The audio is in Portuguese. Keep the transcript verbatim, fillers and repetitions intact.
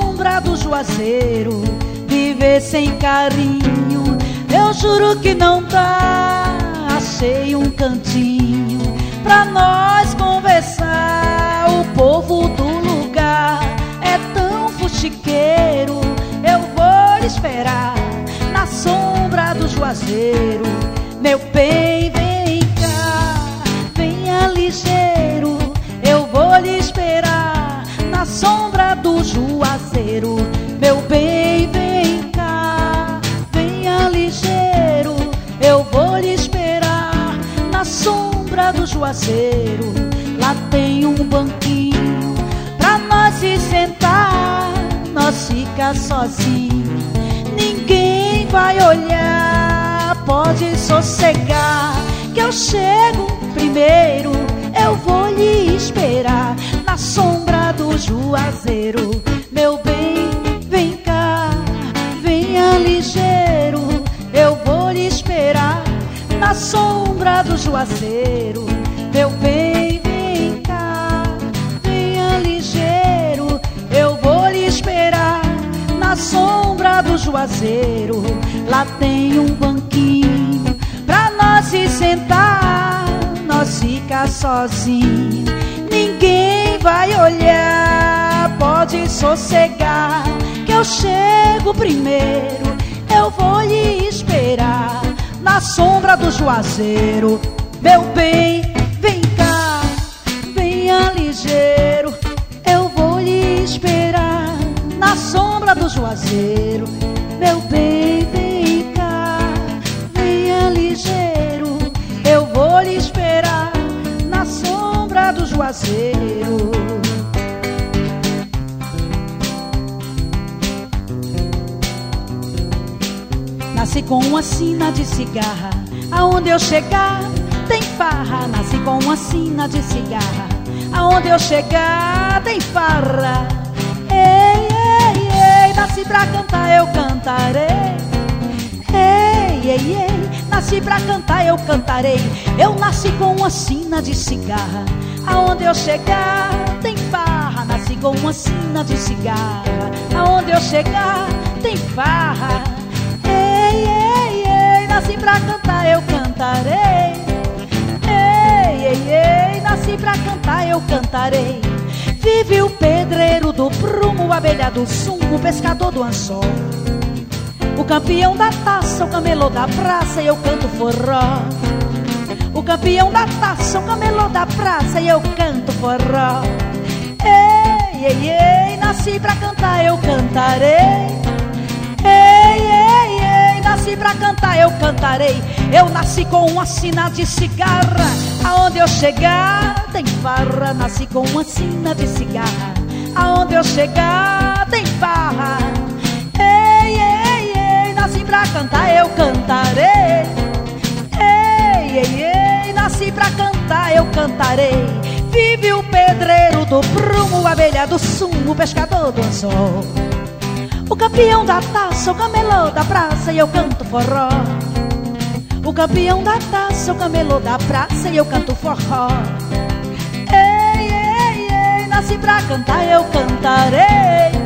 sombra do juazeiro, viver sem carinho, eu juro que não dá. Achei um cantinho pra nós conversar. O povo do lugar é tão fuxiqueiro, eu vou lhe esperar na sombra do juazeiro. Meu bem, vem cá, venha ligeiro, eu vou lhe esperar na sombra do juazeiro. Meu bem, vem cá, venha ligeiro, eu vou lhe esperar na sombra do juazeiro. Lá tem um banquinho pra nós se sentar, nós fica sozinho, ninguém vai olhar. Pode sossegar que eu chego primeiro, eu vou lhe esperar na sombra do juazeiro. Meu bem, vem cá, venha ligeiro, eu vou lhe esperar na sombra do juazeiro. Meu bem, vem cá, venha ligeiro, eu vou lhe esperar na sombra do juazeiro. Lá tem um banquinho pra nós se sentar, nós fica sozinho, ninguém vai olhar. Pode sossegar que eu chego primeiro, eu vou lhe esperar na sombra do juazeiro. Meu bem, vem cá, venha ligeiro, eu vou lhe esperar na sombra do juazeiro. Meu bem, vem cá, venha ligeiro, eu vou lhe esperar na sombra do juazeiro. Nasci com uma sina de cigarra, aonde eu chegar tem farra. Nasci com uma sina de cigarra, aonde eu chegar tem farra. Ei, ei, ei, nasci pra cantar, eu cantarei. Ei, ei, ei, nasci pra cantar, eu cantarei. Eu nasci com uma sina de cigarra, aonde eu chegar tem farra. Nasci com uma sina de cigarra, aonde eu chegar tem farra. Ei, ei, ei, nasci pra cantar, eu cantarei. Ei, ei, ei, nasci pra cantar, eu cantarei. Vive o pedreiro do prumo, a abelha do sumo, o pescador do anzol, o campeão da taça, o camelô da praça, e eu canto forró. O campeão da taça, o camelô da praça, e eu canto forró. Ei, ei, ei, nasci pra cantar, eu cantarei. Ei, ei, ei, nasci pra cantar, eu cantarei. Eu nasci com uma sina de cigarra, aonde eu chegar tem farra. Nasci com uma sina de cigarra, aonde eu chegar tem farra. Ei, ei, ei, nasci pra cantar, eu cantarei. Ei, ei, ei, nasci pra cantar, eu cantarei. Vive o pedreiro do prumo, a abelha do sumo, o pescador do anzol, o campeão da taça, o camelô da praça, e eu canto forró. O campeão da taça, o camelô da praça, e eu canto forró. Ei, ei, ei, nasci pra cantar, eu cantarei.